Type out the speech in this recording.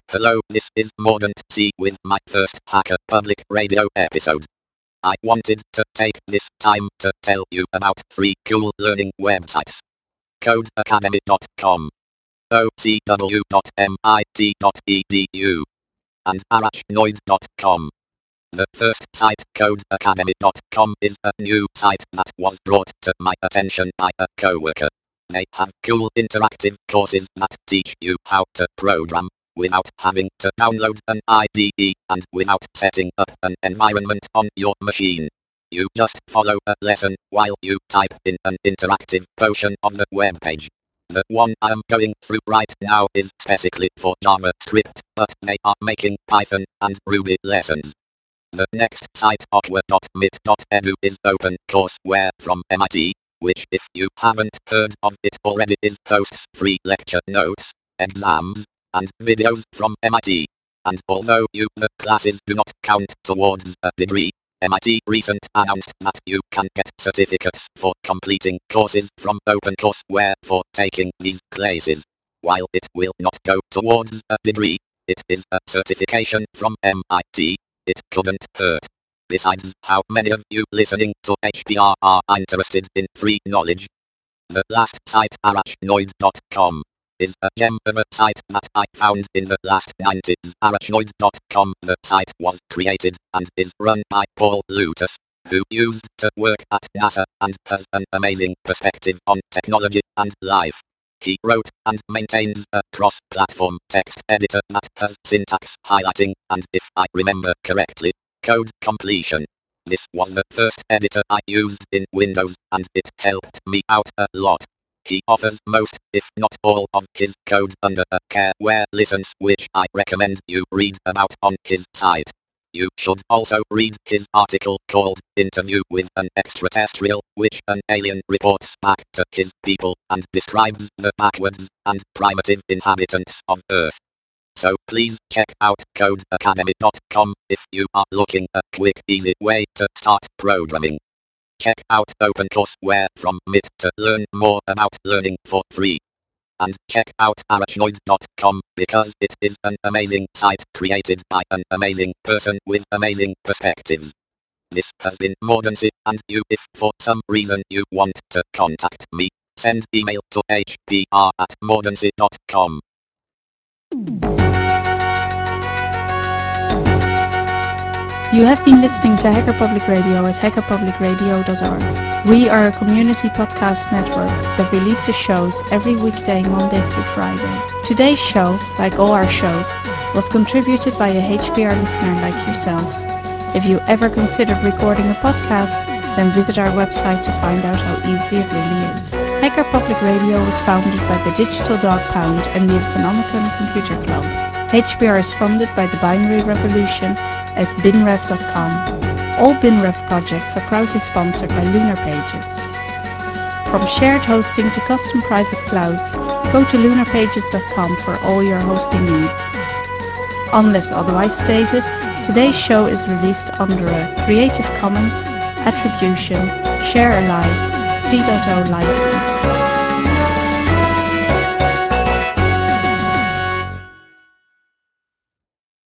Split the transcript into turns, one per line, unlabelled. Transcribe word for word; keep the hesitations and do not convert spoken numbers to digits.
Hello, this is Mordant C with my first Hacker Public Radio episode. I wanted to take this time to tell you about three cool learning websites. code academy dot com, o c w dot m i t dot e d u, and arachnoid dot com. The first site, code academy dot com, is a new site that was brought to my attention by a coworker. They have cool interactive courses that teach you how to program without having to download an I D E and without setting up an environment on your machine. You just follow a lesson while you type in an interactive portion of the web page. The one I'm going through right now is specifically for JavaScript, but they are making Python and Ruby lessons. The next site, awkward dot mit dot e d u, is open courseware from M I T, which, if you haven't heard of it already, is hosts free lecture notes, exams, and videos from M I T. And although you the classes do not count towards a degree, M I T recent announced that you can get certificates for completing courses from OpenCourseWare for taking these classes. While it will not go towards a degree, it is a certification from M I T. It couldn't hurt. Besides, how many of you listening to H P R are interested in free knowledge? The last site, arachnoid dot com, is a gem of a site that I found in the last nineties. arachnoid dot com, the site was created and is run by Paul Lutus, who used to work at NASA and has an amazing perspective on technology and life. He wrote and maintains a cross-platform text editor that has syntax highlighting and, if I remember correctly, code completion. This was the first editor I used in Windows, and it helped me out a lot. He offers most, if not all, of his code under a Careware license, which I recommend you read about on his site. You should also read his article called Interview with an Extraterrestrial, which an alien reports back to his people and describes the backwards and primitive inhabitants of Earth. So please check out code academy dot com if you are looking a quick, easy way to start programming. Check out OpenCourseWare from M I T to learn more about learning for free. And check out arachnoid dot com because it is an amazing site created by an amazing person with amazing perspectives. This has been Mordancy, and you, if for some reason you want to contact me, send email to h p r at mordancy dot com.
You have been listening to Hacker Public Radio at hacker public radio dot org. We are a community podcast network that releases shows every weekday, Monday through Friday. Today's show, like all our shows, was contributed by a H P R listener like yourself. If you ever considered recording a podcast, then visit our website to find out how easy it really is. Hacker Public Radio was founded by the Digital Dog Pound and the Economicon Computer Club. H P R is funded by the Binary Revolution at binrev dot com. All BinRev projects are proudly sponsored by Lunar Pages. From shared hosting to custom private clouds, go to lunar pages dot com for all your hosting needs. Unless otherwise stated, today's show is released under a Creative Commons Attribution Share Alike three point oh license.